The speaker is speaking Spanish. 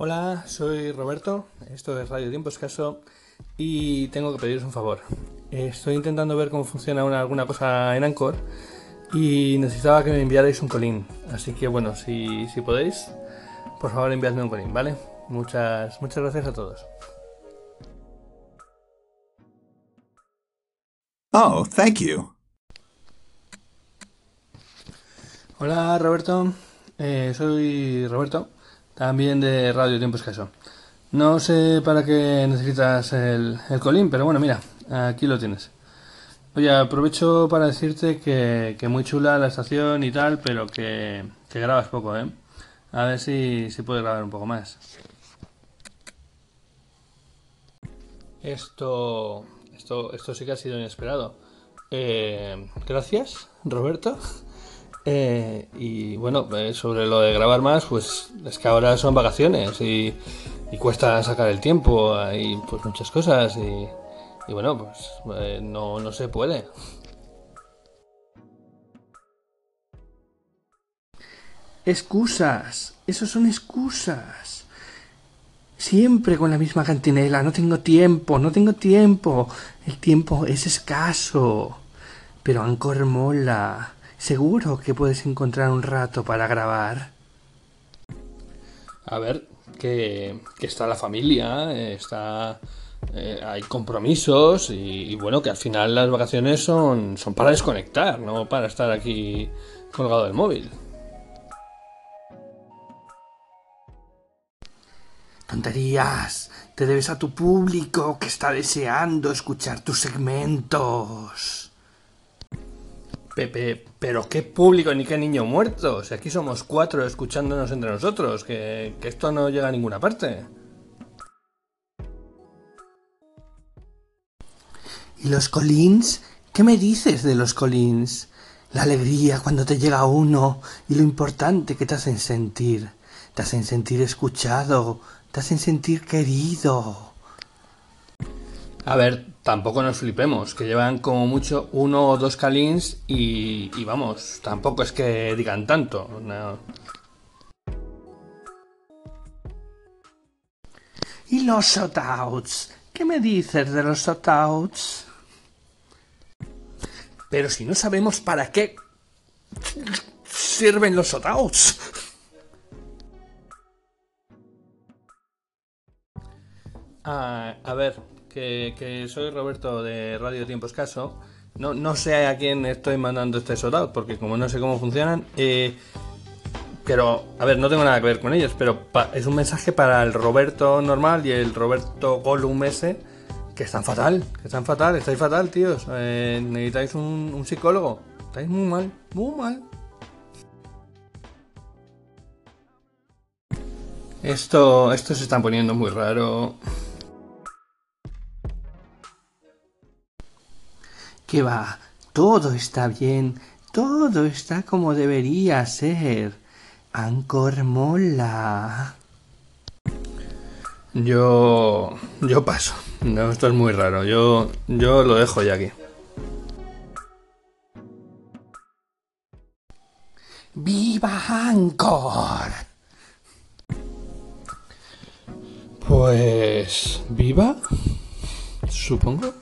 Hola, soy Roberto, esto es Radio Tiempo Escaso y tengo que pediros un favor. Estoy intentando ver cómo funciona alguna cosa en Anchor y necesitaba que me enviarais un colín. Así que bueno, si podéis, por favor enviadme un colín, ¿vale? Muchas gracias a todos. Oh, thank you. Hola Roberto, soy Roberto, también de Radio Tiempo Escaso. No sé para qué necesitas el colín, pero bueno, mira, aquí lo tienes. Oye, aprovecho para decirte que muy chula la estación y tal, pero que grabas poco, ¿eh? A ver si puedes grabar un poco más. Esto sí que ha sido inesperado. Gracias, Roberto. Y bueno, sobre lo de grabar más, pues es que ahora son vacaciones y cuesta sacar el tiempo, hay pues muchas cosas y bueno, pues no se puede. Excusas, esos son excusas. Siempre con la misma cantinela, no tengo tiempo, el tiempo es escaso. Pero Anchor mola, seguro que puedes encontrar un rato para grabar. A ver, que está la familia, hay compromisos y bueno, que al final las vacaciones son para desconectar, no para estar aquí colgado del móvil. Tonterías, te debes a tu público que está deseando escuchar tus segmentos. Pepe, pero qué público ni qué niño muerto. Si aquí somos cuatro escuchándonos entre nosotros, que esto no llega a ninguna parte. ¿Y los colins? ¿Qué me dices de los colins? La alegría cuando te llega uno y lo importante que te hacen sentir. Te hacen sentir escuchado, te hacen sentir querido. A ver, tampoco nos flipemos, que llevan como mucho uno o dos calins y vamos, tampoco es que digan tanto. No. ¿Y los shoutouts? ¿Qué me dices de los shoutouts? Pero si no sabemos para qué sirven los shoutouts. A ver, que soy Roberto de Radio Tiempo Escaso. No sé a quién estoy mandando este shoutout, porque como no sé cómo funcionan, pero, a ver, no tengo nada que ver con ellos, pero es un mensaje para el Roberto normal y el Roberto Gollum ese, que están fatal, estáis fatal, tíos. Necesitáis un psicólogo. Estáis muy mal, muy mal. Esto se está poniendo muy raro. Que va, todo está bien, todo está como debería ser. Anchor mola. Yo paso. No, esto es muy raro. Yo lo dejo ya aquí. ¡Viva Anchor! Pues... ¿viva? Supongo.